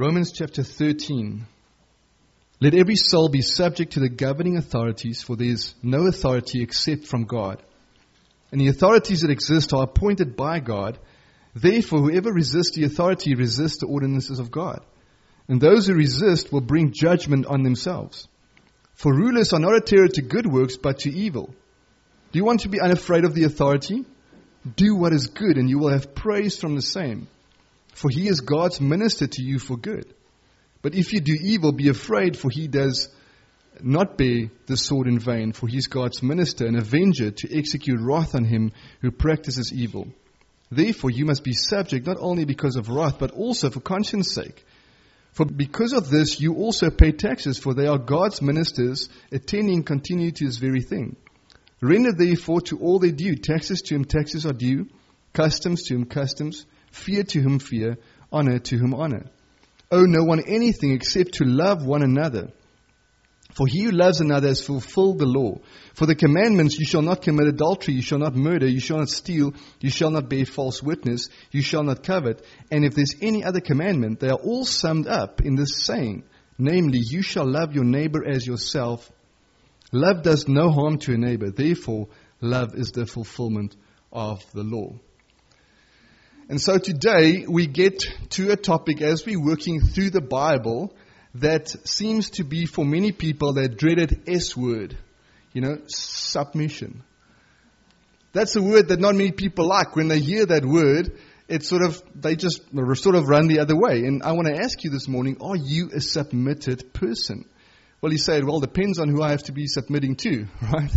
Romans chapter 13. Let every soul be subject to the governing authorities, for there is no authority except from God. And the authorities that exist are appointed by God. Therefore, whoever resists the authority resists the ordinances of God. And those who resist will bring judgment on themselves. For rulers are not a terror to good works, but to evil. Do you want to be unafraid of the authority? Do what is good, and you will have praise from the same. For he is God's minister to you for good. But if you do evil, be afraid, for he does not bear the sword in vain. For he is God's minister, an avenger, to execute wrath on him who practices evil. Therefore you must be subject, not only because of wrath, but also for conscience sake. For because of this you also pay taxes, for they are God's ministers, attending continually to this very thing. Render therefore to all their due. Taxes to whom taxes are due, customs to whom customs, fear to whom fear, honor to whom honor. Owe no one anything except to love one another. For he who loves another has fulfilled the law. For the commandments, you shall not commit adultery, you shall not murder, you shall not steal, you shall not bear false witness, you shall not covet. And if there's any other commandment, they are all summed up in this saying, namely, you shall love your neighbor as yourself. Love does no harm to a neighbor. Therefore, love is the fulfillment of the law. And so today we get to a topic as we're working through the Bible that seems to be for many people that dreaded S word, submission. That's a word that not many people like. When they hear that word, they just run the other way. And I want to ask you this morning, are you a submitted person? Well, you say, it depends on who I have to be submitting to, right?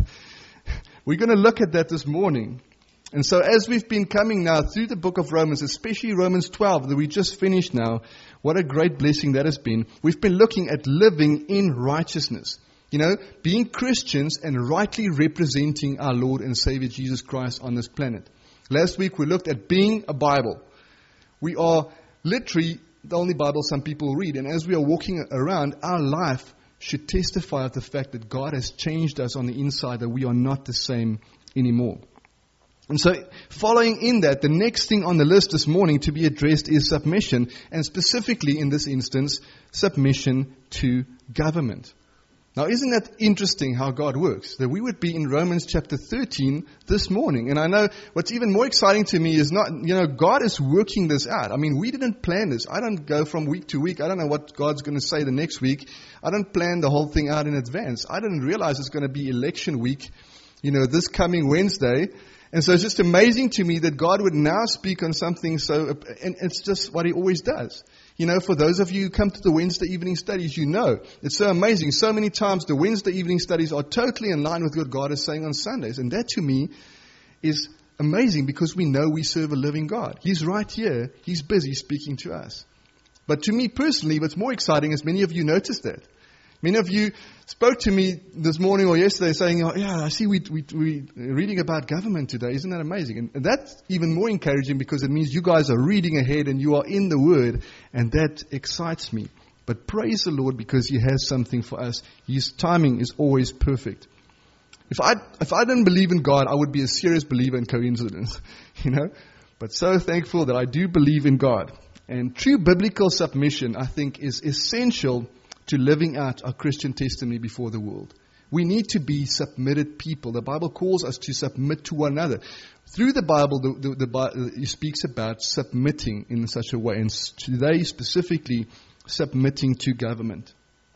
We're going to look at that this morning. And so as we've been coming now through the book of Romans, especially Romans 12 that we just finished now, what a great blessing that has been. We've been looking at living in righteousness. Being Christians and rightly representing our Lord and Savior Jesus Christ on this planet. Last week we looked at being a Bible. We are literally the only Bible some people read. And as we are walking around, our life should testify of the fact that God has changed us on the inside, that we are not the same anymore. And so, following in that, the next thing on the list this morning to be addressed is submission, and specifically in this instance, submission to government. Now, isn't that interesting how God works? That we would be in Romans chapter 13 this morning. And I know what's even more exciting to me is not, God is working this out. I mean, we didn't plan this. I don't go from week to week. I don't know what God's going to say the next week. I don't plan the whole thing out in advance. I didn't realize it's going to be election week, this coming Wednesday. And so it's just amazing to me that God would now speak on something and it's just what He always does. For those of you who come to the Wednesday evening studies, it's so amazing. So many times the Wednesday evening studies are totally in line with what God is saying on Sundays. And that to me is amazing because we know we serve a living God. He's right here. He's busy speaking to us. But to me personally, what's more exciting is many of you noticed that. Many of you spoke to me this morning or yesterday saying, I see we're reading about government today. Isn't that amazing? And that's even more encouraging because it means you guys are reading ahead and you are in the Word. And that excites me. But praise the Lord because He has something for us. His timing is always perfect. If I didn't believe in God, I would be a serious believer in coincidence. But so thankful that I do believe in God. And true biblical submission, I think, is essential to living out our Christian testimony before the world. We need to be submitted people. The Bible calls us to submit to one another. Through the Bible, the Bible speaks about submitting in such a way, and today specifically submitting to government.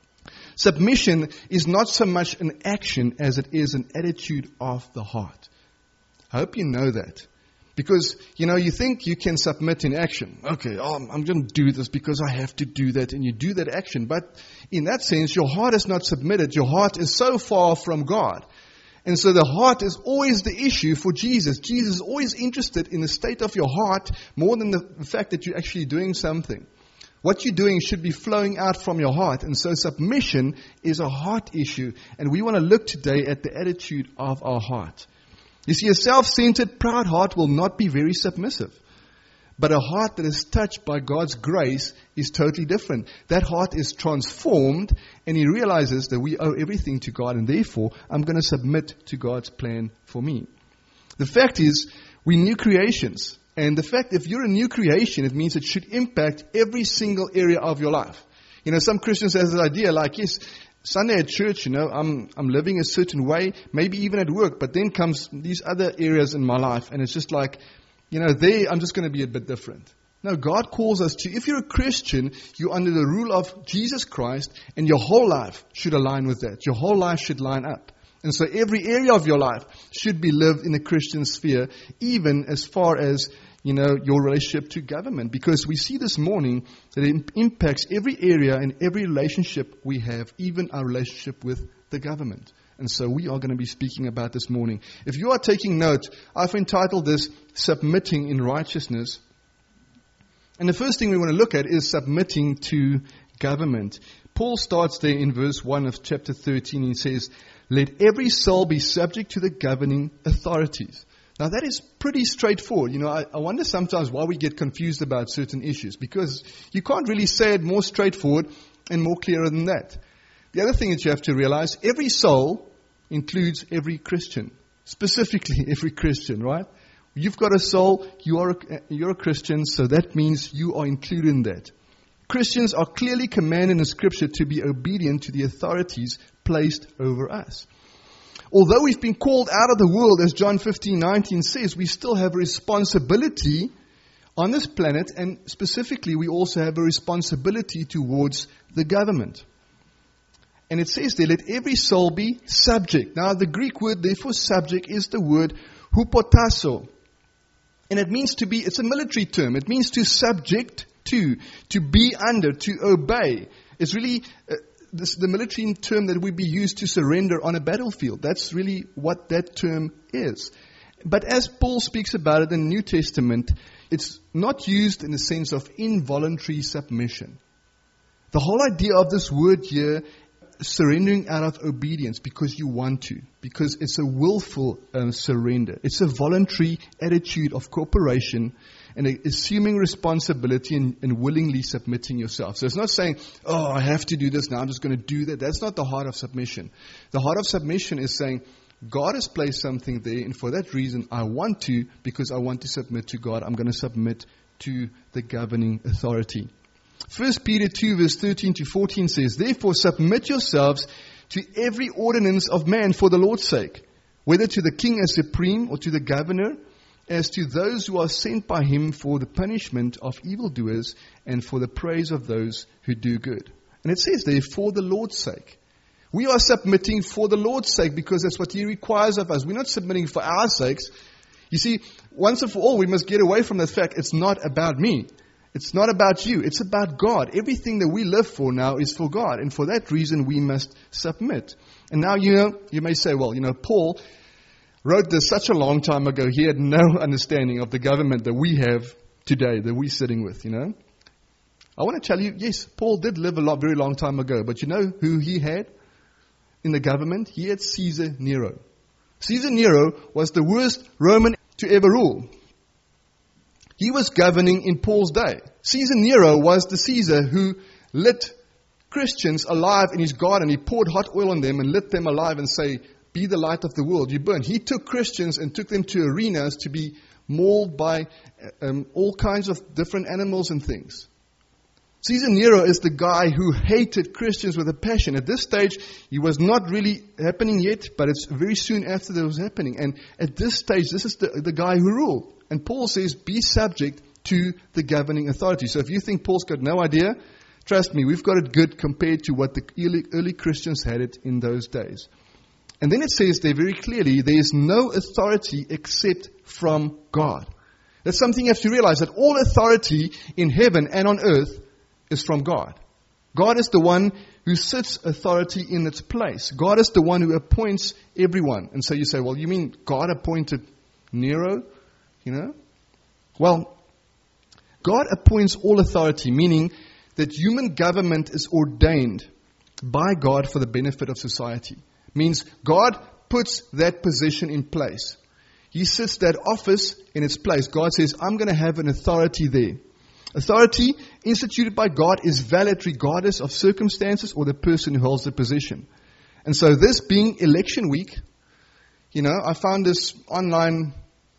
Submission is not so much an action as it is an attitude of the heart. I hope you know that. Because, you think you can submit in action. Okay, I'm going to do this because I have to do that. And you do that action. But in that sense, your heart is not submitted. Your heart is so far from God. And so the heart is always the issue for Jesus. Jesus is always interested in the state of your heart more than the fact that you're actually doing something. What you're doing should be flowing out from your heart. And so submission is a heart issue. And we want to look today at the attitude of our heart. You see, a self-centered, proud heart will not be very submissive. But a heart that is touched by God's grace is totally different. That heart is transformed and he realizes that we owe everything to God and therefore I'm going to submit to God's plan for me. The fact is, we're new creations. And the fact, if you're a new creation, it means it should impact every single area of your life. Some Christians have this idea like, yes, Sunday at church, I'm living a certain way, maybe even at work, but then comes these other areas in my life, and it's just like, there I'm just going to be a bit different. No, God calls us to, if you're a Christian, you're under the rule of Jesus Christ, and your whole life should align with that. Your whole life should line up. And so every area of your life should be lived in a Christian sphere, even as far as, your relationship to government. Because we see this morning that it impacts every area and every relationship we have, even our relationship with the government. And so we are going to be speaking about this morning. If you are taking note, I've entitled this, Submitting in Righteousness. And the first thing we want to look at is submitting to government. Paul starts there in verse 1 of chapter 13. He says, "Let every soul be subject to the governing authorities." Now that is pretty straightforward. I wonder sometimes why we get confused about certain issues, because you can't really say it more straightforward and more clearer than that. The other thing that you have to realize, every soul includes every Christian. Specifically every Christian, right? You've got a soul, you're a Christian, so that means you are included in that. Christians are clearly commanded in Scripture to be obedient to the authorities placed over us. Although we've been called out of the world, as John 15:19 says, we still have a responsibility on this planet, and specifically we also have a responsibility towards the government. And it says there, let every soul be subject. Now the Greek word there for subject is the word hupotasso. And it means to be, it's a military term. It means to subject to be under, to obey. It's really the military term that would be used to surrender on a battlefield. That's really what that term is. But as Paul speaks about it in the New Testament, it's not used in the sense of involuntary submission. The whole idea of this word here, surrendering out of obedience because you want to, because it's a willful surrender. It's a voluntary attitude of cooperation and assuming responsibility and willingly submitting yourself. So it's not saying, I have to do this now, I'm just going to do that. That's not the heart of submission. The heart of submission is saying, God has placed something there, and for that reason I want to, because I want to submit to God, I'm going to submit to the governing authority. 1 Peter 2 verse 13 to 14 says, "Therefore submit yourselves to every ordinance of man for the Lord's sake, whether to the king as supreme or to the governor, as to those who are sent by him for the punishment of evildoers and for the praise of those who do good." And it says there, for the Lord's sake. We are submitting for the Lord's sake because that's what He requires of us. We're not submitting for our sakes. You see, once and for all, we must get away from the fact it's not about me. It's not about you. It's about God. Everything that we live for now is for God. And for that reason, we must submit. And now, you may say, well, Paul wrote this such a long time ago. He had no understanding of the government that we have today, that we're sitting with, I want to tell you, yes, Paul did live a very long time ago. But you know who he had in the government? He had Caesar Nero. Caesar Nero was the worst Roman to ever rule. He was governing in Paul's day. Caesar Nero was the Caesar who lit Christians alive in his garden. He poured hot oil on them and lit them alive and say, "Be the light of the world, you burn." He took Christians and took them to arenas to be mauled by all kinds of different animals and things. Caesar Nero is the guy who hated Christians with a passion. At this stage, he was not really happening yet, but it's very soon after that was happening. And at this stage, this is the guy who ruled. And Paul says, be subject to the governing authority. So if you think Paul's got no idea, trust me, we've got it good compared to what the early Christians had it in those days. And then it says there very clearly, there is no authority except from God. That's something you have to realize, that all authority in heaven and on earth is from God. God is the one who sits authority in its place. God is the one who appoints everyone. And so you say, well, you mean God appointed Nero? Well, God appoints all authority, meaning that human government is ordained by God for the benefit of society. Means God puts that position in place. He sits that office in its place. God says, I'm going to have an authority there. Authority instituted by God is valid regardless of circumstances or the person who holds the position. And so this being election week, I found this online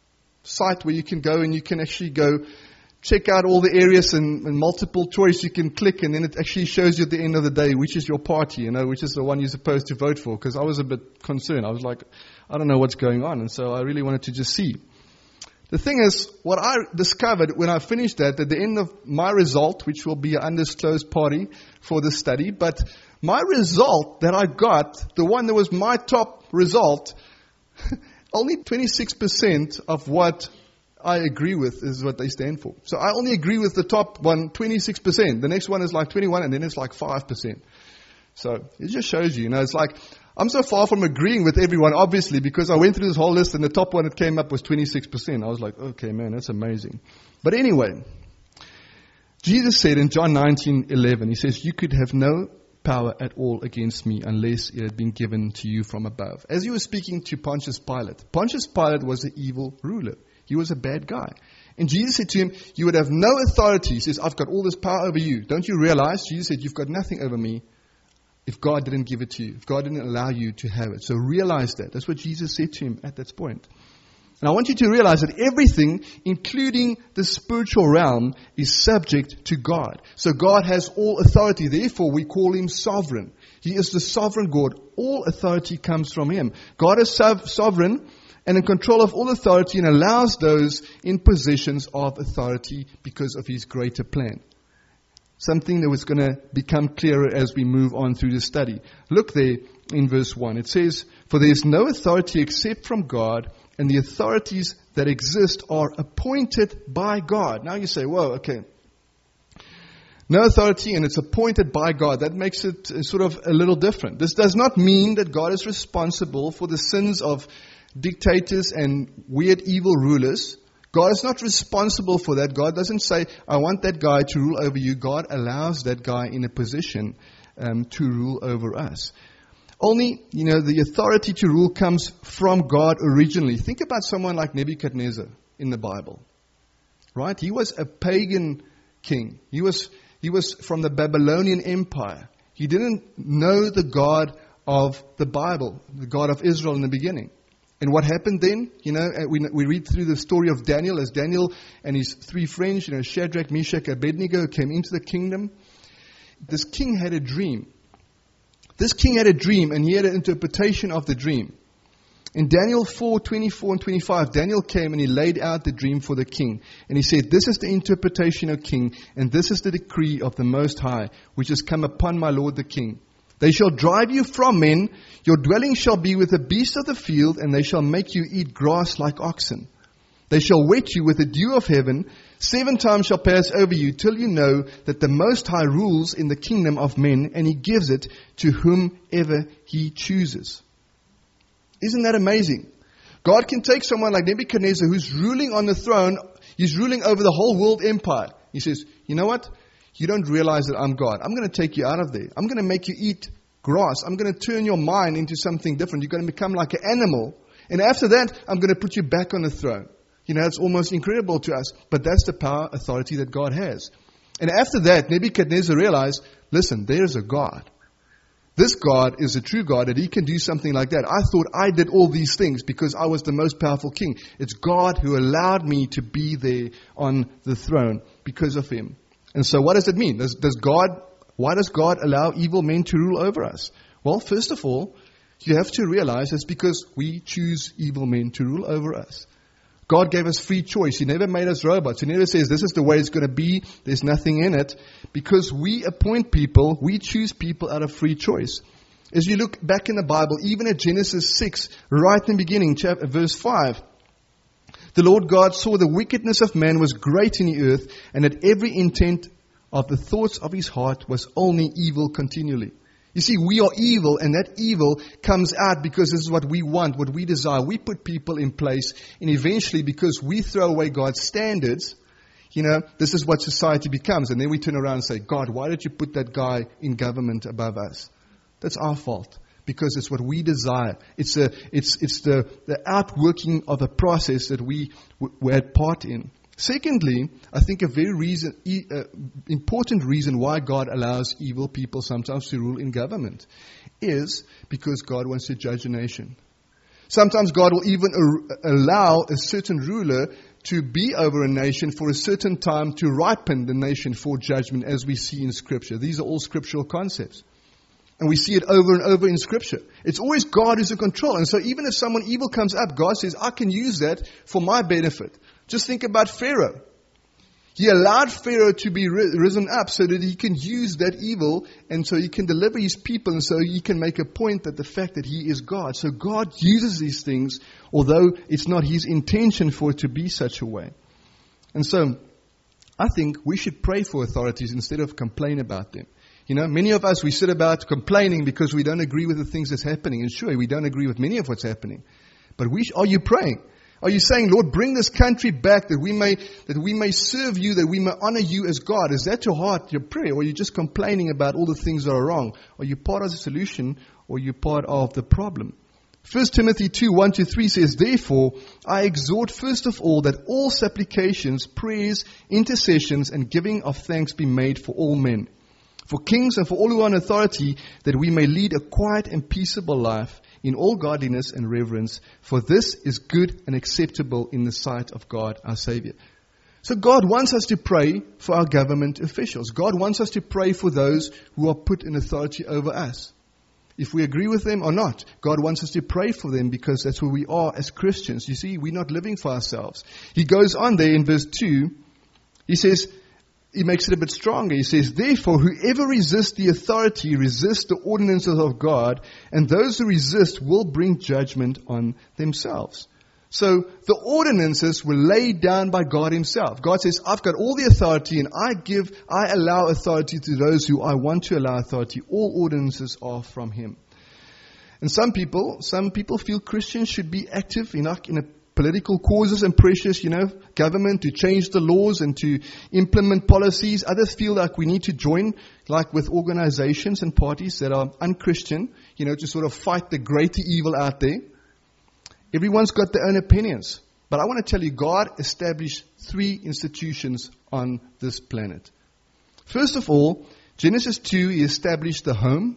site where you can go and you can actually go check out all the areas and multiple choice you can click, and then it actually shows you at the end of the day which is your party, which is the one you're supposed to vote for. Because I was a bit concerned. I was like, I don't know what's going on. And so I really wanted to just see. The thing is, what I discovered when I finished that, at the end of my result, which will be an undisclosed party for the study, but my result that I got, the one that was my top result, only 26% of what I agree with is what they stand for. So I only agree with the top one, 26%. The next one is like 21, and then it's like 5%. So it just shows you, it's like, I'm so far from agreeing with everyone, obviously, because I went through this whole list, and the top one that came up was 26%. I was like, okay, man, that's amazing. But anyway, Jesus said in John 19:11, he says, you could have no power at all against me unless it had been given to you from above. As he was speaking to Pontius Pilate was an evil ruler. He was a bad guy. And Jesus said to him, you would have no authority. He says, I've got all this power over you. Don't you realize? Jesus said, you've got nothing over me if God didn't give it to you, if God didn't allow you to have it. So realize that. That's what Jesus said to him at that point. And I want you to realize that everything, including the spiritual realm, is subject to God. So God has all authority. Therefore, we call him sovereign. He is the sovereign God. All authority comes from him. God is sovereign and in control of all authority, and allows those in positions of authority because of his greater plan. Something that was going to become clearer as we move on through the study. Look there in verse 1. It says, for there is no authority except from God, and the authorities that exist are appointed by God. Now you say, whoa, okay. No authority, and it's appointed by God. That makes it sort of a little different. This does not mean that God is responsible for the sins of dictators and weird evil rulers. God is not responsible for that. God doesn't say, I want that guy to rule over you. God allows that guy in a position to rule over us. Only, the authority to rule comes from God originally. Think about someone like Nebuchadnezzar in the Bible. Right? He was a pagan king. He was from the Babylonian Empire. He didn't know the God of the Bible, the God of Israel in the beginning. And what happened then? We read through the story of Daniel, as Daniel and his three friends, Shadrach, Meshach, Abednego, came into the kingdom. This king had a dream. And he had an interpretation of the dream. In Daniel 4:24 and 25, Daniel came and he laid out the dream for the king. And he said, this is the interpretation, O king, and this is the decree of the Most High, which has come upon my lord the king. They shall drive you from men, your dwelling shall be with the beasts of the field, and they shall make you eat grass like oxen. They shall wet you with the dew of heaven. 7 times shall pass over you, till you know that the Most High rules in the kingdom of men, and he gives it to whomever he chooses. Isn't that amazing? God can take someone like Nebuchadnezzar, who's ruling on the throne. He's ruling over the whole world empire. He says, you know what? You don't realize that I'm God. I'm going to take you out of there. I'm going to make you eat grass. I'm going to turn your mind into something different. You're going to become like an animal. And after that, I'm going to put you back on the throne. It's almost incredible to us. But that's the power, authority that God has. And after that, Nebuchadnezzar realized, listen, there's a God. This God is a true God, and he can do something like that. I thought I did all these things because I was the most powerful king. It's God who allowed me to be there on the throne because of him. And so what does it mean? Why does God allow evil men to rule over us? Well, first of all, you have to realize it's because we choose evil men to rule over us. God gave us free choice. He never made us robots. He never says this is the way it's going to be. There's nothing in it. Because we appoint people, we choose people out of free choice. As you look back in the Bible, even at Genesis 6, right in the beginning, verse 5, the Lord God saw the wickedness of man was great in the earth, and that every intent of the thoughts of his heart was only evil continually. You see, we are evil, and that evil comes out because this is what we want, what we desire. We put people in place, and eventually, because we throw away God's standards, this is what society becomes. And then we turn around and say, God, why did you put that guy in government above us? That's our fault. Because it's what we desire. It's the outworking of a process that we had part in. Secondly, I think a very important reason why God allows evil people sometimes to rule in government is because God wants to judge a nation. Sometimes God will even allow a certain ruler to be over a nation for a certain time to ripen the nation for judgment, as we see in Scripture. These are all scriptural concepts. And we see it over and over in Scripture. It's always God who's in control. And so even if someone evil comes up, God says, I can use that for my benefit. Just think about Pharaoh. He allowed Pharaoh to be risen up so that he can use that evil and so he can deliver his people and so he can make a point that the fact that he is God. So God uses these things, although it's not his intention for it to be such a way. And so I think we should pray for authorities instead of complain about them. You know, many of us, we sit about complaining because we don't agree with the things that's happening. And sure, we don't agree with many of what's happening. But are you praying? Are you saying, Lord, bring this country back that we may serve you, that we may honor you as God? Is that your heart, your prayer? Or are you just complaining about all the things that are wrong? Are you part of the solution or are you part of the problem? 1 Timothy 2:1-3 says, Therefore, I exhort first of all that all supplications, prayers, intercessions, and giving of thanks be made for all men, for kings and for all who are in authority, that we may lead a quiet and peaceable life in all godliness and reverence, for this is good and acceptable in the sight of God our Savior. So God wants us to pray for our government officials. God wants us to pray for those who are put in authority over us. If we agree with them or not, God wants us to pray for them because that's who we are as Christians. You see, we're not living for ourselves. He goes on there in verse 2, he makes it a bit stronger. He says, Therefore, whoever resists the authority resists the ordinances of God, and those who resist will bring judgment on themselves. So the ordinances were laid down by God himself. God says, I've got all the authority and I allow authority to those who I want to allow authority. All ordinances are from him. And some people feel Christians should be active in a political causes and pressures, government to change the laws and to implement policies. Others feel like we need to join, like with organizations and parties that are unchristian, to sort of fight the greater evil out there. Everyone's got their own opinions. But I want to tell you, God established 3 institutions on this planet. First of all, Genesis 2, he established the home.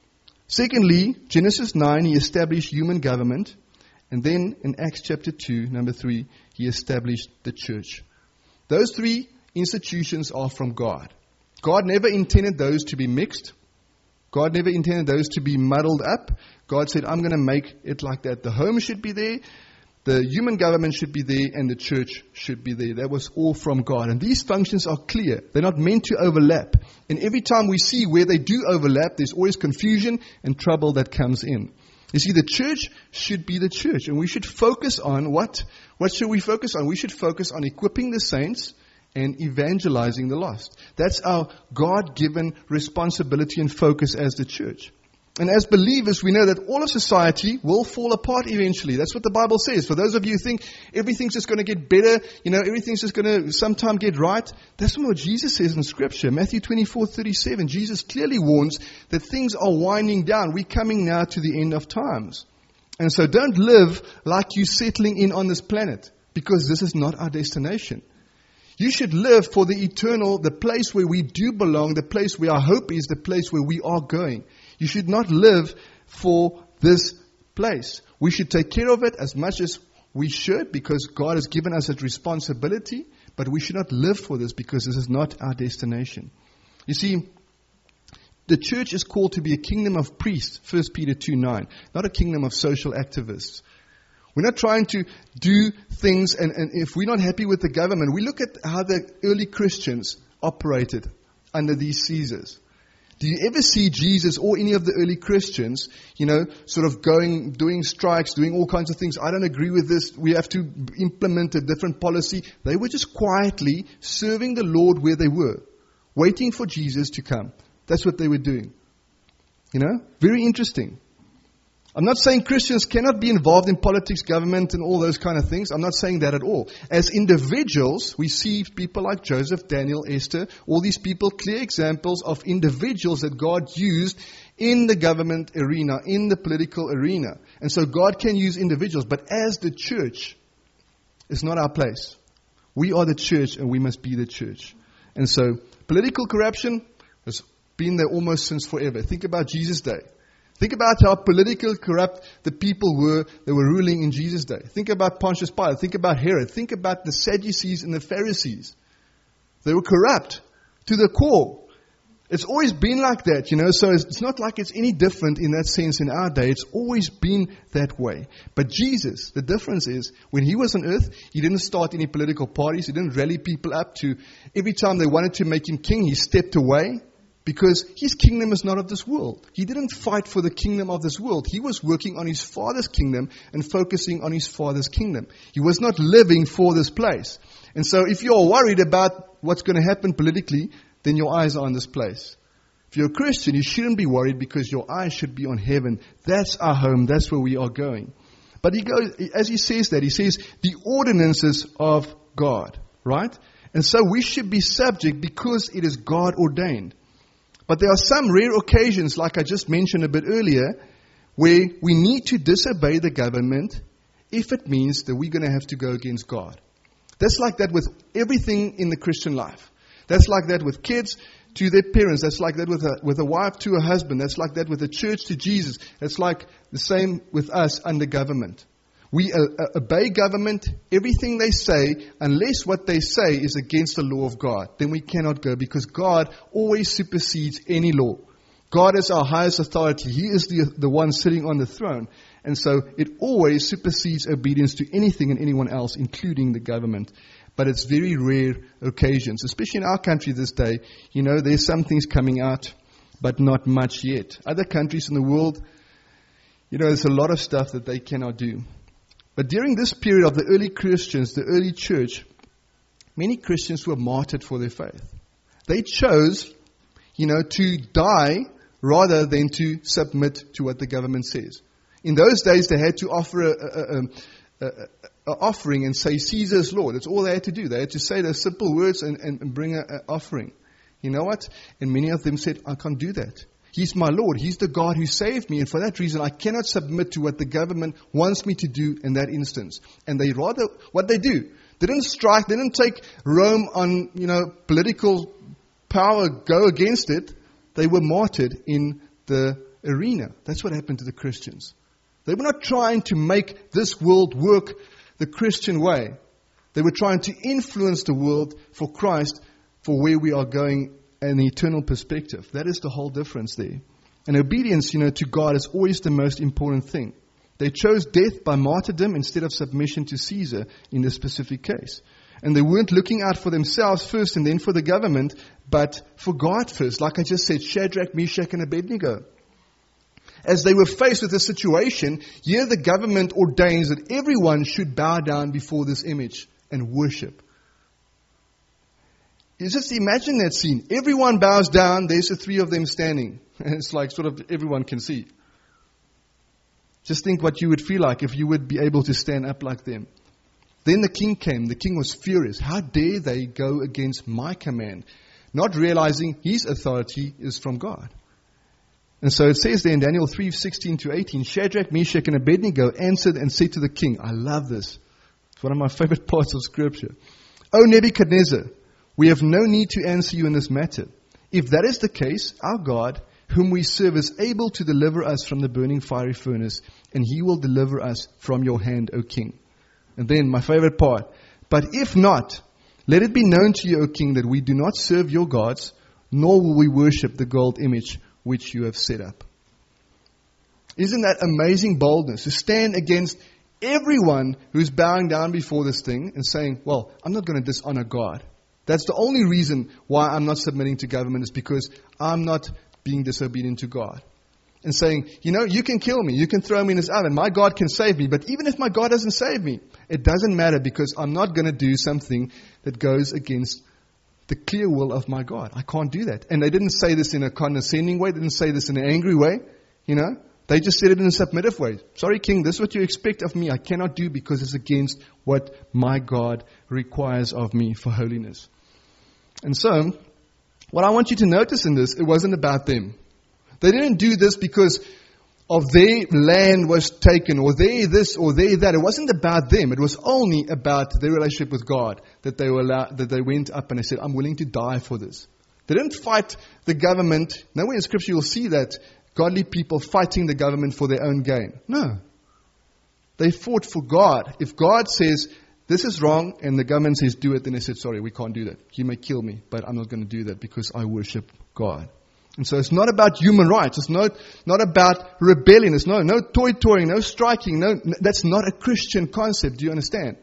Secondly, Genesis 9, he established human government. And then in Acts chapter 2, number 3, he established the church. Those 3 institutions are from God. God never intended those to be mixed. God never intended those to be muddled up. God said, I'm going to make it like that. The home should be there, the human government should be there, and the church should be there. That was all from God. And these functions are clear. They're not meant to overlap. And every time we see where they do overlap, there's always confusion and trouble that comes in. You see, the church should be the church, and we should focus on what? What should we focus on? We should focus on equipping the saints and evangelizing the lost. That's our God-given responsibility and focus as the church. And as believers, we know that all of society will fall apart eventually. That's what the Bible says. For those of you who think everything's just going to get better, everything's just going to sometime get right, that's not what Jesus says in Scripture. Matthew 24:37, Jesus clearly warns that things are winding down. We're coming now to the end of times. And so don't live like you're settling in on this planet, because this is not our destination. You should live for the eternal, the place where we do belong, the place where our hope is, the place where we are going. You should not live for this place. We should take care of it as much as we should, because God has given us that responsibility, but we should not live for this because this is not our destination. You see, the church is called to be a kingdom of priests, 1 Peter 2:9, not a kingdom of social activists. We're not trying to do things, and if we're not happy with the government, we look at how the early Christians operated under these Caesars. Do you ever see Jesus or any of the early Christians, sort of doing strikes, doing all kinds of things? I don't agree with this. We have to implement a different policy. They were just quietly serving the Lord where they were, waiting for Jesus to come. That's what they were doing. Very interesting. I'm not saying Christians cannot be involved in politics, government, and all those kind of things. I'm not saying that at all. As individuals, we see people like Joseph, Daniel, Esther, all these people, clear examples of individuals that God used in the government arena, in the political arena. And so God can use individuals, but as the church, it's not our place. We are the church, and we must be the church. And so political corruption has been there almost since forever. Think about Jesus' day. Think about how political corrupt the people were that were ruling in Jesus' day. Think about Pontius Pilate. Think about Herod. Think about the Sadducees and the Pharisees. They were corrupt to the core. It's always been like that, so it's not like it's any different in that sense in our day. It's always been that way. But Jesus, the difference is, when He was on earth, He didn't start any political parties. He didn't rally people up to, every time they wanted to make Him king, He stepped away. Because His kingdom is not of this world. He didn't fight for the kingdom of this world. He was working on His Father's kingdom and focusing on His Father's kingdom. He was not living for this place. And so if you're worried about what's going to happen politically, then your eyes are on this place. If you're a Christian, you shouldn't be worried because your eyes should be on heaven. That's our home. That's where we are going. But he goes, as he says that, he says the ordinances of God, right? And so we should be subject because it is God ordained. But there are some rare occasions, like I just mentioned a bit earlier, where we need to disobey the government if it means that we're going to have to go against God. That's like that with everything in the Christian life. That's like that with kids to their parents. That's like that with a wife to a husband. That's like that with the church to Jesus. That's like the same with us under government. We obey government, everything they say, unless what they say is against the law of God. Then we cannot go, because God always supersedes any law. God is our highest authority. He is the one sitting on the throne. And so it always supersedes obedience to anything and anyone else, including the government. But it's very rare occasions, especially in our country this day. There's some things coming out, but not much yet. Other countries in the world, there's a lot of stuff that they cannot do. But during this period of the early Christians, the early church, many Christians were martyred for their faith. They chose, to die rather than to submit to what the government says. In those days, they had to offer an offering and say, Caesar's Lord. That's all they had to do. They had to say those simple words and bring an offering. You know what? And many of them said, I can't do that. He's my Lord. He's the God who saved me. And for that reason, I cannot submit to what the government wants me to do in that instance. And they rather, what they do, they didn't strike, they didn't take Rome on, political power, go against it. They were martyred in the arena. That's what happened to the Christians. They were not trying to make this world work the Christian way. They were trying to influence the world for Christ, for where we are going, an eternal perspective. That is the whole difference there. And obedience, to God is always the most important thing. They chose death by martyrdom instead of submission to Caesar in this specific case. And they weren't looking out for themselves first and then for the government, but for God first. Like I just said, Shadrach, Meshach, and Abednego. As they were faced with this situation, here the government ordains that everyone should bow down before this image and worship. You just imagine that scene. Everyone bows down. There's the three of them standing. And it's like sort of everyone can see. Just think what you would feel like if you would be able to stand up like them. Then the king came. The king was furious. How dare they go against my command? Not realizing his authority is from God. And so it says there in Daniel 3:16-18, Shadrach, Meshach, and Abednego answered and said to the king, I love this. It's one of my favorite parts of Scripture. O Nebuchadnezzar, we have no need to answer you in this matter. If that is the case, our God, whom we serve, is able to deliver us from the burning fiery furnace, and He will deliver us from your hand, O king. And then my favorite part. But if not, let it be known to you, O king, that we do not serve your gods, nor will we worship the gold image which you have set up. Isn't that amazing boldness to stand against everyone who's bowing down before this thing and saying, well, I'm not going to dishonor God. That's the only reason why I'm not submitting to government, is because I'm not being disobedient to God. And saying, you can kill me, you can throw me in this oven, my God can save me, but even if my God doesn't save me, it doesn't matter, because I'm not going to do something that goes against the clear will of my God. I can't do that. And they didn't say this in a condescending way, they didn't say this in an angry way, They just said it in a submissive way. Sorry, king, this is what you expect of me. I cannot do because it's against what my God requires of me for holiness. And so, what I want you to notice in this, it wasn't about them. They didn't do this because of their land was taken, or they this, or they that. It wasn't about them. It was only about their relationship with God that they were allowed, that they went up and they said, I'm willing to die for this. They didn't fight the government. Nowhere in Scripture you'll see that godly people fighting the government for their own gain. No. They fought for God. If God says, this is wrong, and the government says, do it, then they said, sorry, we can't do that. You may kill me, but I'm not going to do that because I worship God. And so it's not about human rights. It's not about rebellion. It's no toy-toying, no striking. That's not a Christian concept. Do you understand?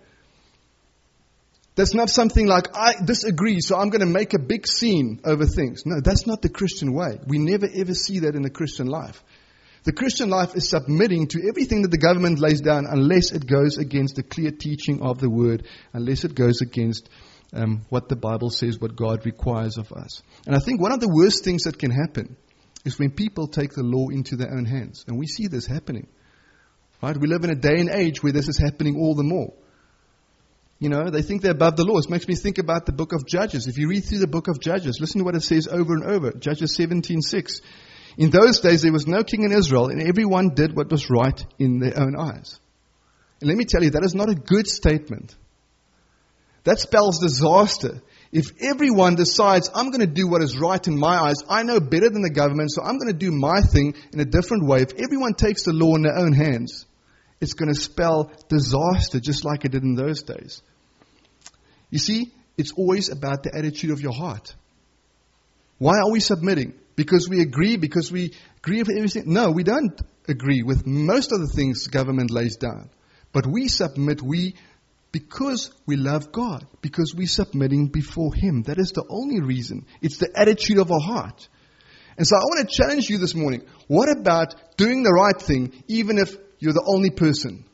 That's not something like, I disagree, so I'm going to make a big scene over things. No, that's not the Christian way. We never ever see that in the Christian life. The Christian life is submitting to everything that the government lays down unless it goes against the clear teaching of the Word, unless it goes against what the Bible says, what God requires of us. And I think one of the worst things that can happen is when people take the law into their own hands. And we see this happening. Right? We live in a day and age where this is happening all the more. You know, they think they're above the law. It makes me think about the book of Judges. If you read through the book of Judges, listen to what it says over and over. Judges 17:6. In those days there was no king in Israel, and everyone did what was right in their own eyes. And let me tell you, that is not a good statement. That spells disaster. If everyone decides, I'm going to do what is right in my eyes, I know better than the government, so I'm going to do my thing in a different way. If everyone takes the law in their own hands, it's going to spell disaster, just like it did in those days. You see, it's always about the attitude of your heart. Why are we submitting? Because we agree? Because we agree with everything? No, we don't agree with most of the things government lays down. But we submit, because we love God, because we're submitting before Him. That is the only reason. It's the attitude of our heart. And so I want to challenge you this morning. What about doing the right thing, even if you're the only person?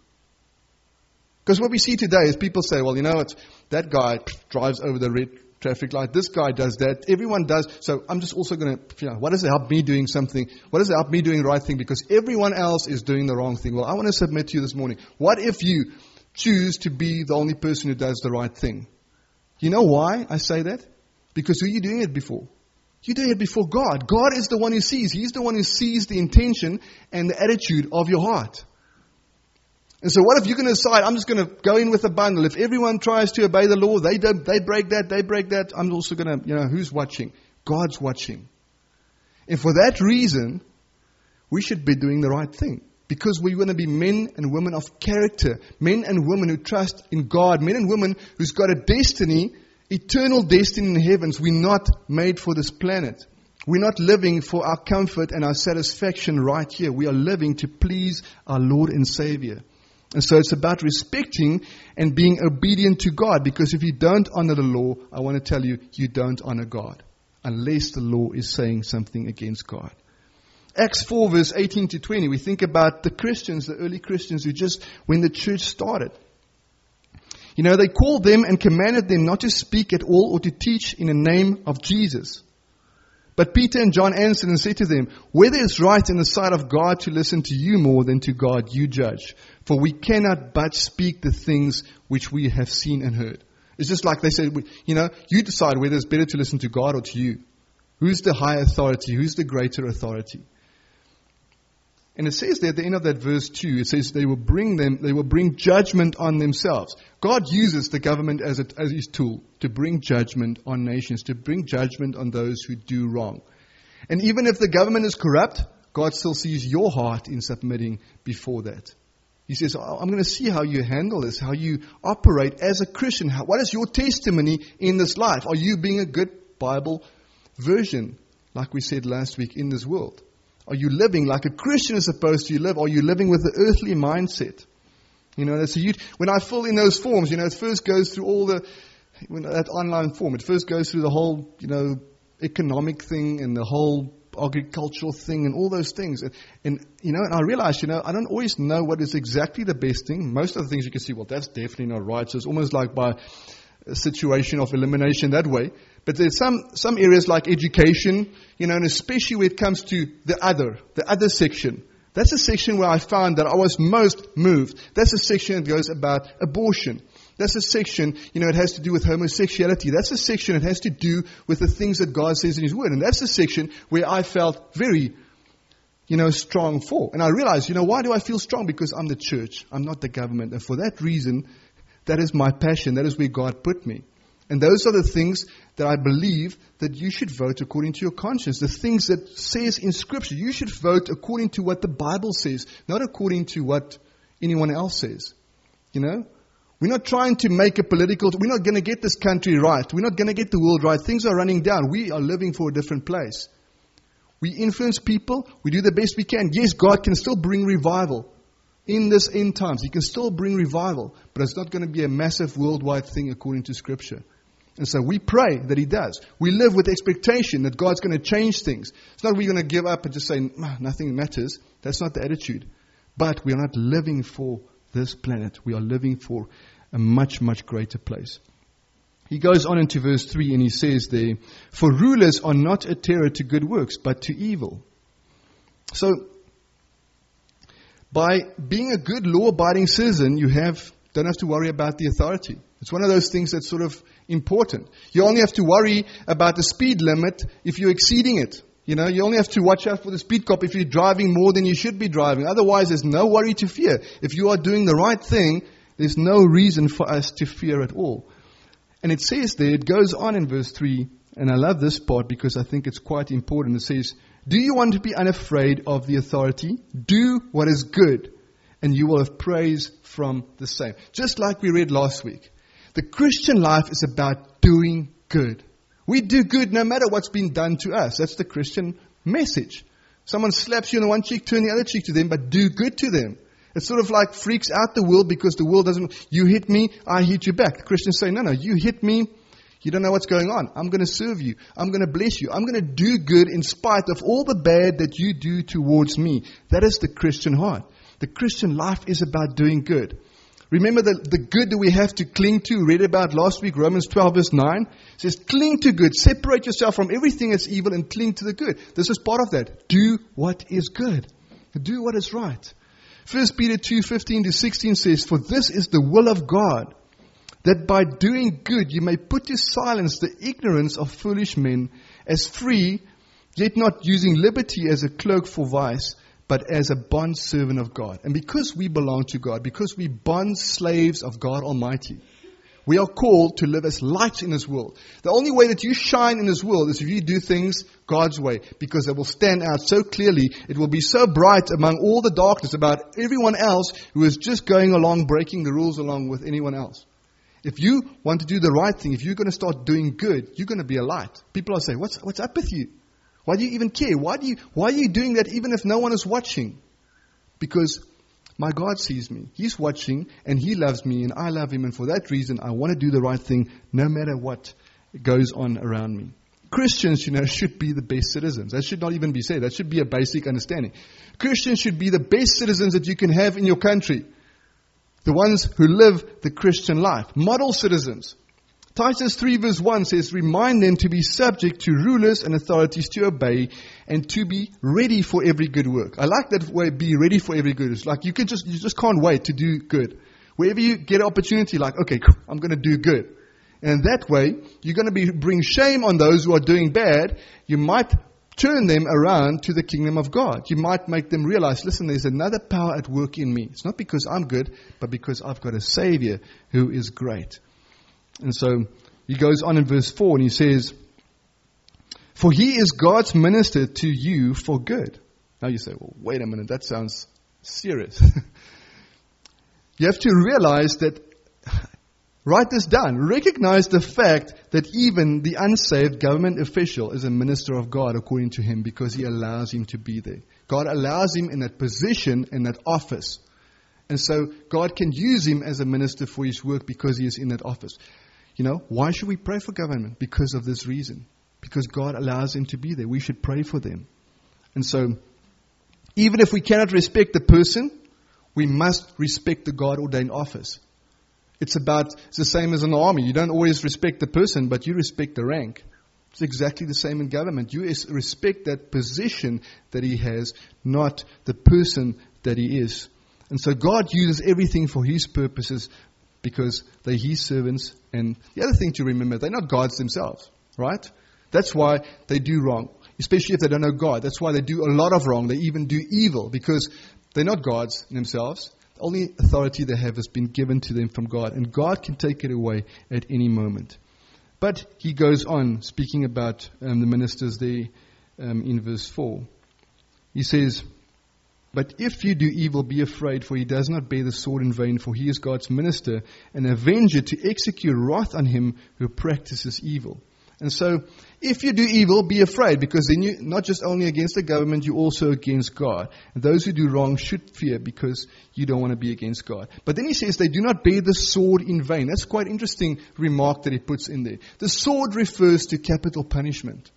Because what we see today is people say, well, you know what, that guy drives over the red traffic light. This guy does that. Everyone does. So I'm just also going to, what does it help me doing something? What does it help me doing the right thing? Because everyone else is doing the wrong thing. Well, I want to submit to you this morning. What if you choose to be the only person who does the right thing? You know why I say that? Because who are you doing it before? You're doing it before God. God is the one who sees. He's the one who sees the intention and the attitude of your heart. And so what if you're going to decide, I'm just going to go in with a bundle. If everyone tries to obey the law, they break that. I'm also going to, who's watching? God's watching. And for that reason, we should be doing the right thing. Because we're going to be men and women of character. Men and women who trust in God. Men and women who's got a destiny, eternal destiny in the heavens. We're not made for this planet. We're not living for our comfort and our satisfaction right here. We are living to please our Lord and Savior. And so it's about respecting and being obedient to God. Because if you don't honor the law, I want to tell you, you don't honor God. Unless the law is saying something against God. Acts 4 verse 18 to 20. We think about the Christians, the early Christians who just, when the church started. They called them and commanded them not to speak at all or to teach in the name of Jesus. But Peter and John answered and said to them, whether it's right in the sight of God to listen to you more than to God, you judge. For we cannot but speak the things which we have seen and heard. It's just like they said, you decide whether it's better to listen to God or to you. Who's the higher authority? Who's the greater authority? And it says there at the end of that verse 2, it says they will bring judgment on themselves. God uses the government as his tool to bring judgment on nations, to bring judgment on those who do wrong. And even if the government is corrupt, God still sees your heart in submitting before that. He says, I'm going to see how you handle this, how you operate as a Christian. What is your testimony in this life? Are you being a good Bible version, like we said last week, in this world? Are you living like a Christian is supposed to live? Are you living with the earthly mindset? That's when I fill in those forms, it first goes through that online form. It first goes through the whole, economic thing and the whole agricultural thing and all those things. And I realize, I don't always know what is exactly the best thing. Most of the things you can see, well, that's definitely not right. So it's almost like by a situation of elimination that way. But there's some areas like education, and especially when it comes to the other section. That's a section where I found that I was most moved. That's a section that goes about abortion. That's a section, it has to do with homosexuality. That's a section that has to do with the things that God says in His Word. And that's a section where I felt very, strong for. And I realized, why do I feel strong? Because I'm the church. I'm not the government. And for that reason, that is my passion. That is where God put me. And those are the things that I believe that you should vote according to your conscience. The things that says in Scripture. You should vote according to what the Bible says, not according to what anyone else says. You know? We're not trying to make a political... We're not going to get this country right. We're not going to get the world right. Things are running down. We are living for a different place. We influence people. We do the best we can. Yes, God can still bring revival. In this end times, He can still bring revival. But it's not going to be a massive worldwide thing according to Scripture. And so we pray that He does. We live with expectation that God's going to change things. It's not we're going to give up and just say, nothing matters. That's not the attitude. But we are not living for this planet. We are living for a much, much greater place. He goes on into verse 3 and he says there, for rulers are not a terror to good works, but to evil. So, by being a good law-abiding citizen, you don't have to worry about the authority. It's one of those things that's sort of important. You only have to worry about the speed limit if you're exceeding it. You know, you only have to watch out for the speed cop if you're driving more than you should be driving. Otherwise, there's no worry to fear. If you are doing the right thing, there's no reason for us to fear at all. And it says there, it goes on in verse 3, and I love this part because I think it's quite important. It says, do you want to be unafraid of the authority? Do what is good, and you will have praise from the same. Just like we read last week. The Christian life is about doing good. We do good no matter what's been done to us. That's the Christian message. Someone slaps you on the one cheek, turn the other cheek to them, but do good to them. It sort of like freaks out the world because the world doesn't, you hit me, I hit you back. The Christians say, no, you hit me, you don't know what's going on. I'm going to serve you. I'm going to bless you. I'm going to do good in spite of all the bad that you do towards me. That is the Christian heart. The Christian life is about doing good. Remember the good that we have to cling to. Read about last week, Romans 12 verse 9. It says, cling to good. Separate yourself from everything that's evil and cling to the good. This is part of that. Do what is good. Do what is right. 1 Peter 2:15-16 says, for this is the will of God, that by doing good you may put to silence the ignorance of foolish men, as free, yet not using liberty as a cloak for vice, but as a bond servant of God. And because we belong to God, because we bond slaves of God Almighty, we are called to live as lights in this world. The only way that you shine in this world is if you do things God's way, because it will stand out so clearly. It will be so bright among all the darkness about everyone else who is just going along, breaking the rules along with anyone else. If you want to do the right thing, if you're going to start doing good, you're going to be a light. People are saying, what's up with you? Why do you even care? Why are you doing that even if no one is watching? Because my God sees me. He's watching and He loves me and I love Him. And for that reason, I want to do the right thing no matter what goes on around me. Christians, should be the best citizens. That should not even be said. That should be a basic understanding. Christians should be the best citizens that you can have in your country. The ones who live the Christian life. Model citizens. Titus 3 verse 1 says, remind them to be subject to rulers and authorities, to obey, and to be ready for every good work. I like that way, be ready for every good. It's like you just can't wait to do good. Wherever you get an opportunity, like, okay, I'm going to do good. And that way, you're going to bring shame on those who are doing bad. You might turn them around to the kingdom of God. You might make them realize, listen, there's another power at work in me. It's not because I'm good, but because I've got a Savior who is great. And so he goes on in verse 4 and he says, for He is God's minister to you for good. Now you say, well, wait a minute, that sounds serious. You have to realize that, write this down, recognize the fact that even the unsaved government official is a minister of God according to him, because He allows him to be there. God allows him in that position, in that office. And so God can use him as a minister for His work because he is in that office. Why should we pray for government? Because of this reason. Because God allows them to be there. We should pray for them. And so, even if we cannot respect the person, we must respect the God-ordained office. It's the same as in the army. You don't always respect the person, but you respect the rank. It's exactly the same in government. You respect that position that he has, not the person that he is. And so God uses everything for His purposes, because they're His servants. And the other thing to remember, they're not gods themselves, right? That's why they do wrong, especially if they don't know God. That's why they do a lot of wrong. They even do evil, because they're not gods themselves. The only authority they have has been given to them from God, and God can take it away at any moment. But he goes on speaking about the ministers there in verse 4. He says, "But if you do evil, be afraid, for he does not bear the sword in vain, for he is God's minister, an avenger to execute wrath on him who practices evil." And so, if you do evil, be afraid, because then you're not just only against the government, you're also against God. And those who do wrong should fear, because you don't want to be against God. But then he says they do not bear the sword in vain. That's quite an interesting remark that he puts in there. The sword refers to capital punishment.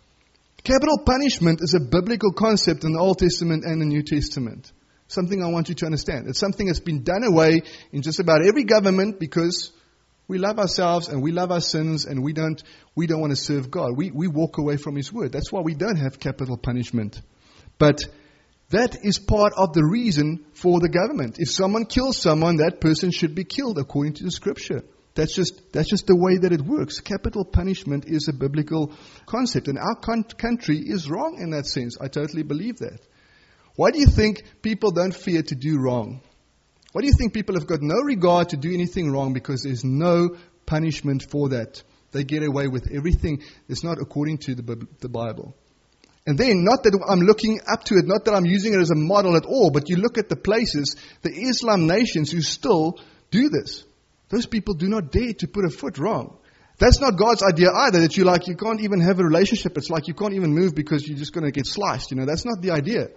Capital punishment is a biblical concept in the Old Testament and the New Testament. Something I want you to understand. It's something that's been done away in just about every government, because we love ourselves and we love our sins, and we don't want to serve God. We walk away from His Word. That's why we don't have capital punishment. But that is part of the reason for the government. If someone kills someone, that person should be killed according to the Scripture. That's just the way that it works. Capital punishment is a biblical concept, and our country is wrong in that sense. I totally believe that. Why do you think people don't fear to do wrong? Why do you think people have got no regard to do anything wrong? Because there's no punishment for that. They get away with everything. It's not according to the Bible. And then, not that I'm looking up to it, not that I'm using it as a model at all, but you look at the places, the Islam nations who still do this. Those people do not dare to put a foot wrong. That's not God's idea either, that you can't even have a relationship. It's like you can't even move because you're just going to get sliced. That's not the idea.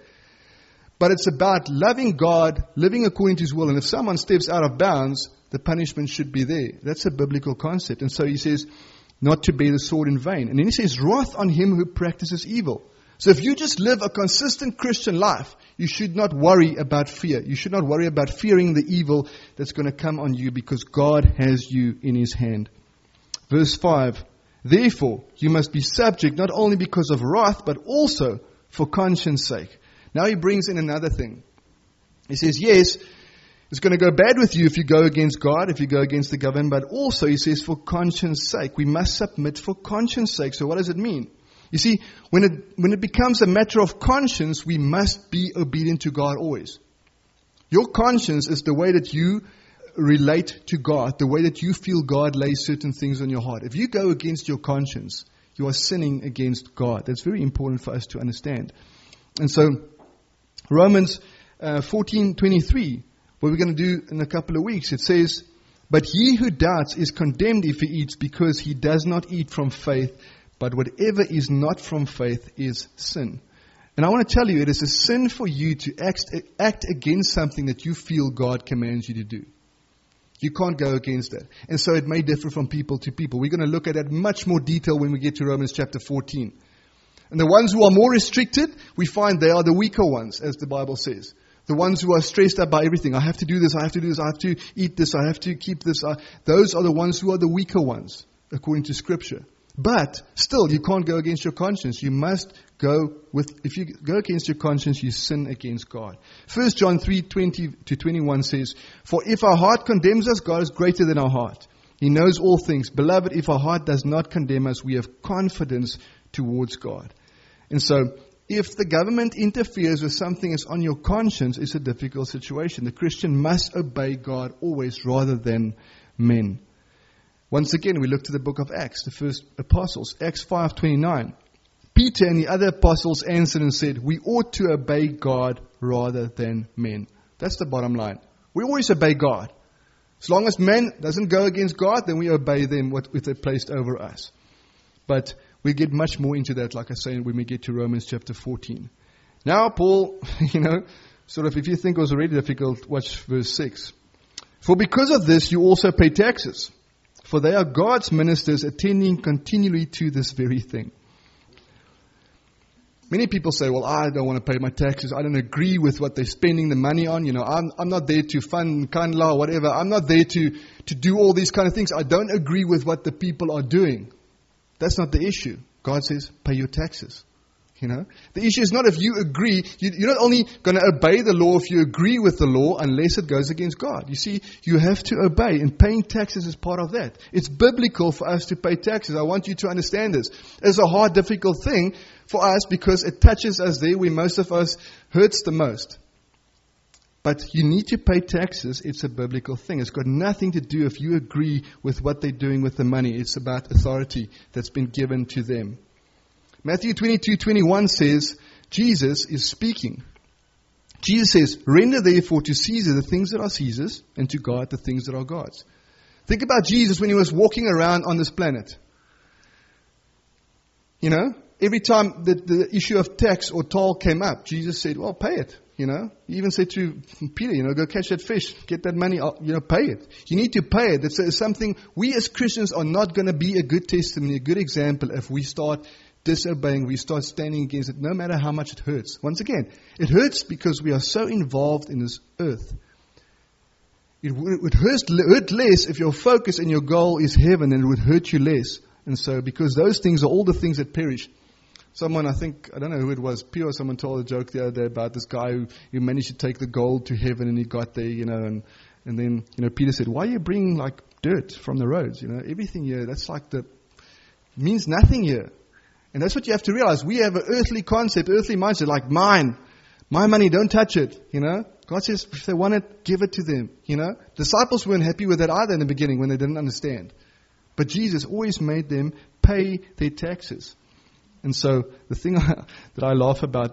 But it's about loving God, living according to His will. And if someone steps out of bounds, the punishment should be there. That's a biblical concept. And so he says, not to bear the sword in vain. And then he says, wrath on him who practices evil. So if you just live a consistent Christian life, you should not worry about fear. You should not worry about fearing the evil that's going to come on you, because God has you in His hand. Verse 5, therefore you must be subject, not only because of wrath, but also for conscience sake. Now he brings in another thing. He says, yes, it's going to go bad with you if you go against God, if you go against the government, but also, he says, for conscience sake. We must submit for conscience sake. So what does it mean? You see, when it becomes a matter of conscience, we must be obedient to God always. Your conscience is the way that you relate to God, the way that you feel God lays certain things on your heart. If you go against your conscience, you are sinning against God. That's very important for us to understand. And so, Romans 14:23, what we're going to do in a couple of weeks, it says, but he who doubts is condemned if he eats, because he does not eat from faith, but whatever is not from faith is sin. And I want to tell you, it is a sin for you to act against something that you feel God commands you to do. You can't go against that. And so it may differ from people to people. We're going to look at that in much more detail when we get to Romans chapter 14. And the ones who are more restricted, we find they are the weaker ones, as the Bible says. The ones who are stressed out by everything. I have to do this, I have to do this, I have to eat this, I have to keep this. Those are the ones who are the weaker ones, according to Scripture. But still, you can't go against your conscience. You must if you go against your conscience, you sin against God. 1 John 3:20-21 says, for if our heart condemns us, God is greater than our heart. He knows all things. Beloved, if our heart does not condemn us, we have confidence towards God. And so, if the government interferes with something that's on your conscience, it's a difficult situation. The Christian must obey God always rather than men. Once again, we look to the book of Acts, the first apostles, Acts 5:29. Peter and the other apostles answered and said, we ought to obey God rather than men. That's the bottom line. We always obey God. As long as man doesn't go against God, then we obey them what they placed over us. But we get much more into that, like I say, when we get to Romans chapter 14. Now, Paul, sort of, if you think it was already difficult, watch verse 6. For because of this, you also pay taxes, for they are God's ministers, attending continually to this very thing. Many people say, well, I don't want to pay my taxes. I don't agree with what they're spending the money on. I'm not there to fund Kandla or whatever. I'm not there to do all these kind of things. I don't agree with what the people are doing. That's not the issue. God says, pay your taxes. The issue is not if you agree. You're not only going to obey the law if you agree with the law, unless it goes against God. You see, you have to obey, and paying taxes is part of that. It's biblical for us to pay taxes. I want you to understand this. It's a hard, difficult thing for us because it touches us there where most of us hurts the most. But you need to pay taxes. It's a biblical thing. It's got nothing to do if you agree with what they're doing with the money. It's about authority that's been given to them. Matthew 22:21 says, Jesus is speaking. Jesus says, render therefore to Caesar the things that are Caesar's, and to God the things that are God's. Think about Jesus when he was walking around on this planet. You know, every time the issue of tax or toll came up, Jesus said, well, pay it. You know, he even said to Peter, go catch that fish, get that money, pay it. You need to pay it. It's something, we as Christians are not going to be a good testimony, a good example if we start disobeying, we start standing against it, no matter how much it hurts. Once again, it hurts because we are so involved in this earth. It would hurt less if your focus and your goal is heaven, and it would hurt you less. And so, because those things are all the things that perish. Someone, I don't know who it was, Pio, someone told a joke the other day about this guy who managed to take the gold to heaven, and he got there, and then, Peter said, why are you bringing like dirt from the roads? Everything here, that's like means nothing here. And that's what you have to realize. We have an earthly concept, earthly mindset, like mine. My money, don't touch it, God says, if they want it, give it to them, Disciples weren't happy with that either in the beginning when they didn't understand. But Jesus always made them pay their taxes. And so the thing that I laugh about,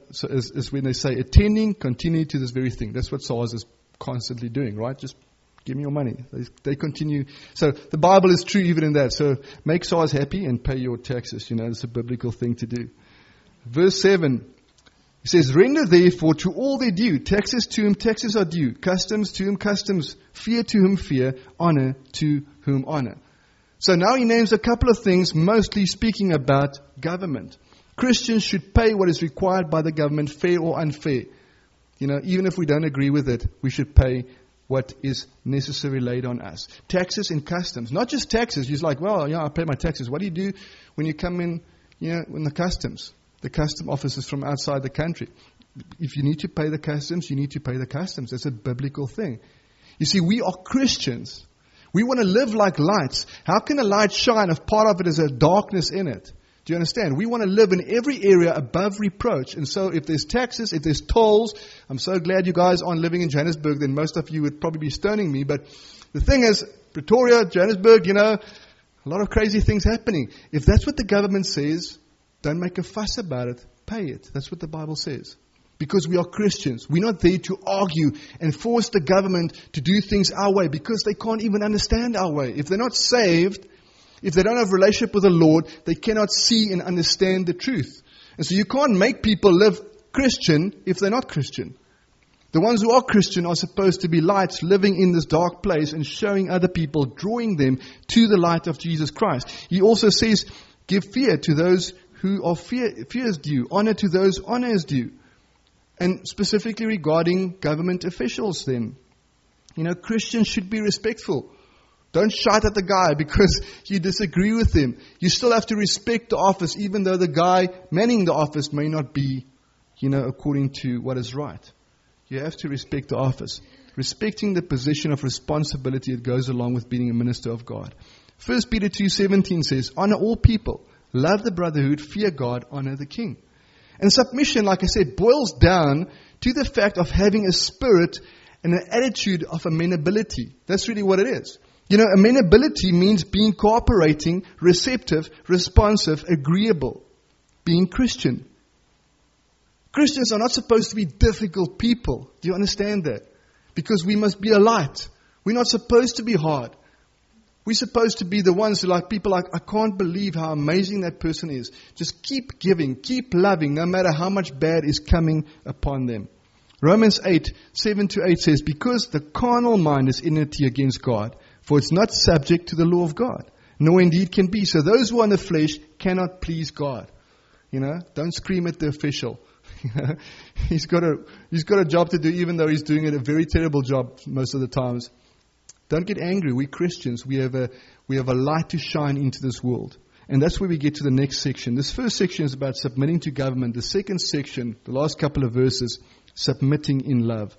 is when they say, attending continue to this very thing. That's what SARS is constantly doing, right? Just give me your money. They continue. So the Bible is true even in that. So make SARS happy and pay your taxes. It's a biblical thing to do. Verse 7, it says, render therefore to all their due. Taxes to whom taxes are due. Customs to whom customs. Fear to whom fear. Honor to whom honor. So now he names a couple of things, mostly speaking about government. Christians should pay what is required by the government, fair or unfair. Even if we don't agree with it, we should pay what is necessarily laid on us. Taxes and customs. Not just taxes. You're like, well, I pay my taxes. What do you do when you come in, in the customs? The custom officers from outside the country. If you need to pay the customs, you need to pay the customs. That's a biblical thing. You see, we are Christians. We want to live like lights. How can a light shine if part of it is a darkness in it? Do you understand? We want to live in every area above reproach. And so if there's taxes, if there's tolls, I'm so glad you guys aren't living in Johannesburg, then most of you would probably be stoning me. But the thing is, Pretoria, Johannesburg, a lot of crazy things happening. If that's what the government says, don't make a fuss about it. Pay it. That's what the Bible says. Because we are Christians. We're not there to argue and force the government to do things our way because they can't even understand our way. If they're not saved, if they don't have a relationship with the Lord, they cannot see and understand the truth. And so you can't make people live Christian if they're not Christian. The ones who are Christian are supposed to be lights living in this dark place and showing other people, drawing them to the light of Jesus Christ. He also says, give fear to those who are fear is due. Honor to those honor is due. And specifically regarding government officials then. Christians should be respectful. Don't shout at the guy because you disagree with him. You still have to respect the office even though the guy manning the office may not be, according to what is right. You have to respect the office. Respecting the position of responsibility that goes along with being a minister of God. 1 Peter 2:17 says, honor all people. Love the brotherhood. Fear God. Honor the king. And submission, like I said, boils down to the fact of having a spirit and an attitude of amenability. That's really what it is. Amenability means being cooperating, receptive, responsive, agreeable, being Christian. Christians are not supposed to be difficult people. Do you understand that? Because we must be a light. We're not supposed to be hard. We're supposed to be the ones who people like, I can't believe how amazing that person is. Just keep giving, keep loving, no matter how much bad is coming upon them. Romans 8:7-8 says, because the carnal mind is enmity against God, for it's not subject to the law of God, nor indeed can be. So those who are in the flesh cannot please God. Don't scream at the official. He's got a job to do, even though he's doing a very terrible job most of the times. Don't get angry. We're Christians. We have a light to shine into this world. And that's where we get to the next section. This first section is about submitting to government. The second section, the last couple of verses, submitting in love.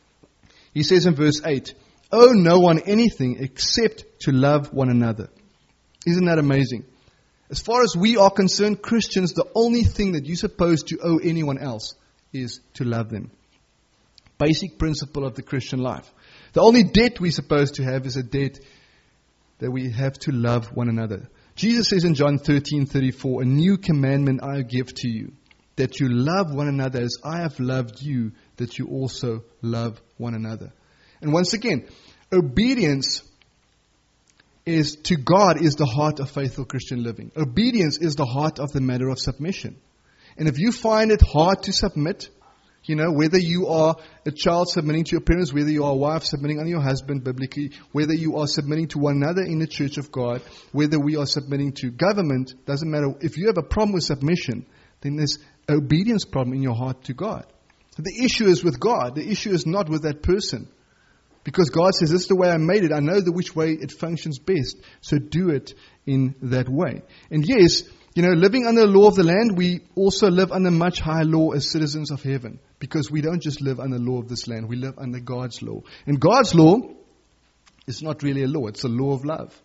He says in verse 8, owe no one anything except to love one another. Isn't that amazing? As far as we are concerned, Christians, the only thing that you're supposed to owe anyone else is to love them. Basic principle of the Christian life. The only debt we're supposed to have is a debt that we have to love one another. Jesus says in John 13:34, a new commandment I give to you, that you love one another as I have loved you, that you also love one another. And once again, obedience to God is the heart of faithful Christian living. Obedience is the heart of the matter of submission. And if you find it hard to submit, whether you are a child submitting to your parents, whether you are a wife submitting on your husband biblically, whether you are submitting to one another in the church of God, whether we are submitting to government, doesn't matter. If you have a problem with submission, then there's an obedience problem in your heart to God. The issue is with God. The issue is not with that person. Because God says, this is the way I made it. I know which way it functions best. So do it in that way. And yes, living under the law of the land, we also live under much higher law as citizens of heaven. Because we don't just live under the law of this land, we live under God's law. And God's law is not really a law, it's a law of love.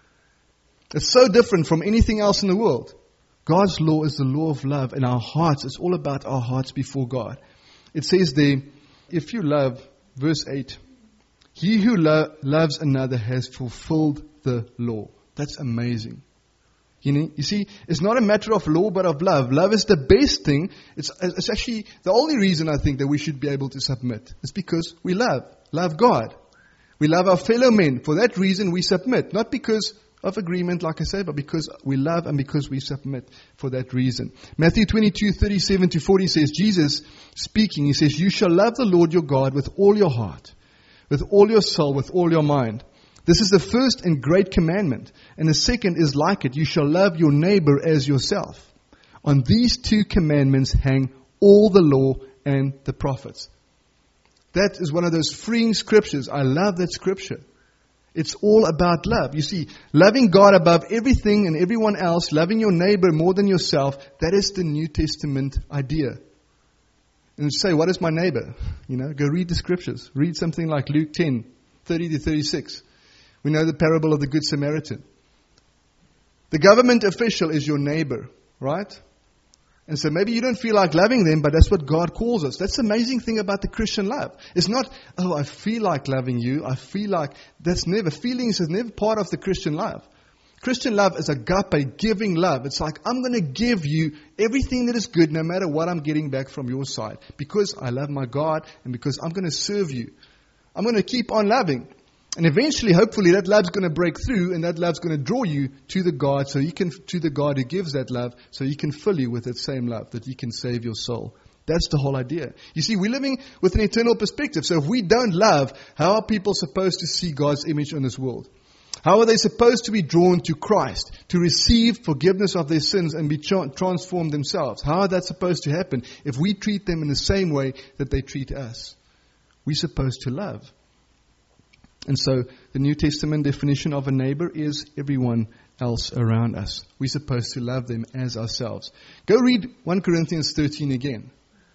It's so different from anything else in the world. God's law is the law of love, and our hearts, it's all about our hearts before God. It says there, if you love, verse 8, he who loves another has fulfilled the law. That's amazing. You see, it's not a matter of law, but of love. Love is the best thing. It's actually the only reason I think that we should be able to submit. It's because we love God. We love our fellow men. For that reason, we submit. Not because of agreement, like I say, but because we love and because we submit for that reason. Matthew 22:37-40 says, Jesus speaking, he says, you shall love the Lord your God with all your heart, with all your soul, with all your mind. This is the first and great commandment. And the second is like it. You shall love your neighbor as yourself. On these two commandments hang all the law and the prophets. That is one of those freeing scriptures. I love that scripture. It's all about love. You see, loving God above everything and everyone else, loving your neighbor more than yourself, that is the New Testament idea. And you say, what is my neighbor? Go read the scriptures. Read something like Luke 10:30-36. We know the parable of the Good Samaritan. The government official is your neighbor, right? And so maybe you don't feel like loving them, but that's what God calls us. That's the amazing thing about the Christian love. It's not, I feel like loving you. I feel like, feelings is never part of the Christian love. Christian love is agape, giving love. It's like, I'm going to give you everything that is good, no matter what I'm getting back from your side. Because I love my God, and because I'm going to serve you. I'm going to keep on loving. And eventually, hopefully, that love's going to break through, and that love's going to draw you to the God, to the God who gives that love, so He can fill you with that same love, that He can save your soul. That's the whole idea. You see, we're living with an eternal perspective. So if we don't love, how are people supposed to see God's image in this world? How are they supposed to be drawn to Christ, to receive forgiveness of their sins and be transformed themselves? How are that supposed to happen if we treat them in the same way that they treat us? We're supposed to love. And so the New Testament definition of a neighbor is everyone else around us. We're supposed to love them as ourselves. Go read 1 Corinthians 13 again.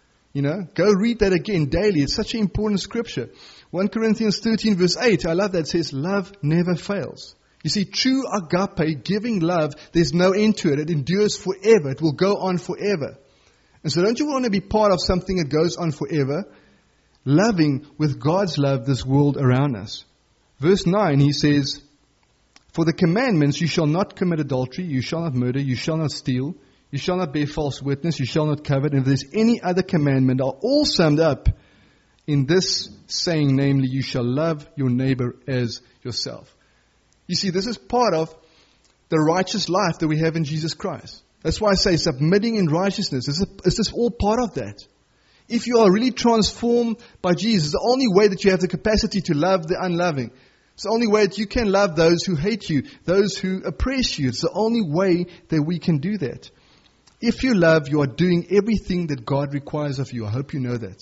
Go read that again daily. It's such an important scripture. 1 Corinthians 13 verse 8, I love that. It says, love never fails. You see, true agape, giving love, there's no end to it. It endures forever. It will go on forever. And so don't you want to be part of something that goes on forever? Loving with God's love this world around us. Verse 9, he says, for the commandments, you shall not commit adultery, you shall not murder, you shall not steal, you shall not bear false witness, you shall not covet, and if there's any other commandment, are all summed up in this saying, namely, you shall love your neighbor as yourself. You see, this is part of the righteous life that we have in Jesus Christ. That's why I say submitting in righteousness. Is this all part of that? If you are really transformed by Jesus, the only way that you have the capacity to love the unloving, it's the only way that you can love those who hate you, those who oppress you. It's the only way that we can do that. If you love, you are doing everything that God requires of you. I hope you know that.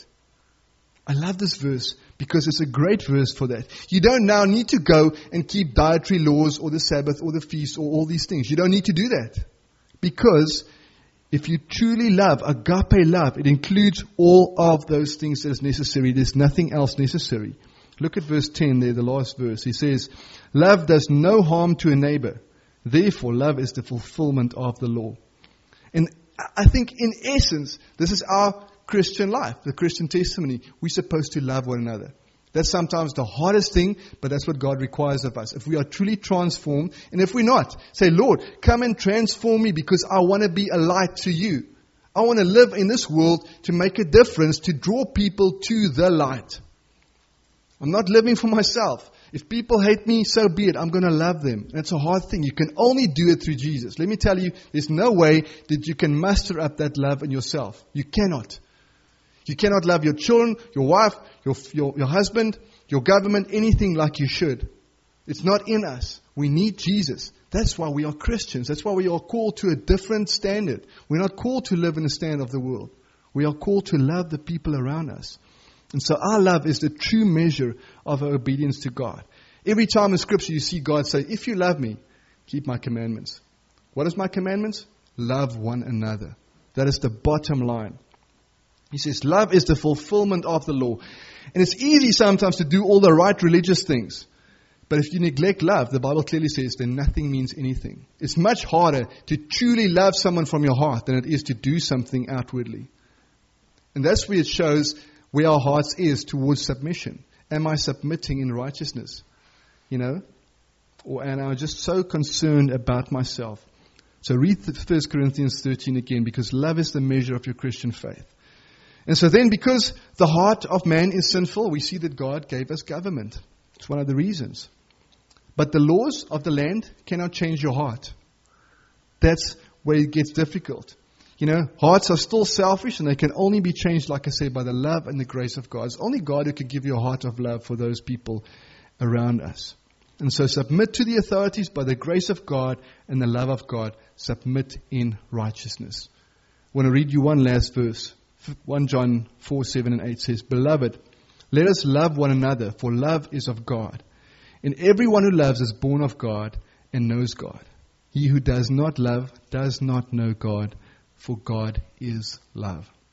I love this verse because it's a great verse for that. You don't now need to go and keep dietary laws or the Sabbath or the feast or all these things. You don't need to do that. Because if you truly love, agape love, it includes all of those things that is necessary. There's nothing else necessary. Look at verse 10 there, the last verse. He says, love does no harm to a neighbor. Therefore, love is the fulfillment of the law. And I think in essence, this is our Christian life, the Christian testimony. We're supposed to love one another. That's sometimes the hardest thing, but that's what God requires of us. If we are truly transformed, and if we're not, say, Lord, come and transform me because I want to be a light to you. I want to live in this world to make a difference, to draw people to the light. I'm not living for myself. If people hate me, so be it. I'm going to love them. And it's a hard thing. You can only do it through Jesus. Let me tell you, there's no way that you can muster up that love in yourself. You cannot. You cannot love your children, your wife, your husband, your government, anything like you should. It's not in us. We need Jesus. That's why we are Christians. That's why we are called to a different standard. We're not called to live in the standard of the world. We are called to love the people around us. And so our love is the true measure of our obedience to God. Every time in Scripture you see God say, if you love me, keep my commandments. What is my commandments? Love one another. That is the bottom line. He says, love is the fulfillment of the law. And it's easy sometimes to do all the right religious things. But if you neglect love, the Bible clearly says, then nothing means anything. It's much harder to truly love someone from your heart than it is to do something outwardly. And that's where it shows where our hearts is towards submission. Am I submitting in righteousness? And I'm just so concerned about myself. So read 1 Corinthians 13 again, because love is the measure of your Christian faith. And so then, because the heart of man is sinful, we see that God gave us government. It's one of the reasons. But the laws of the land cannot change your heart. That's where it gets difficult. Hearts are still selfish, and they can only be changed, like I said, by the love and the grace of God. It's only God who can give you a heart of love for those people around us. And so submit to the authorities by the grace of God and the love of God. Submit in righteousness. I want to read you one last verse. 1 John 4, 7 and 8 says, Beloved, let us love one another, for love is of God. And everyone who loves is born of God and knows God. He who does not love does not know God, for God is love.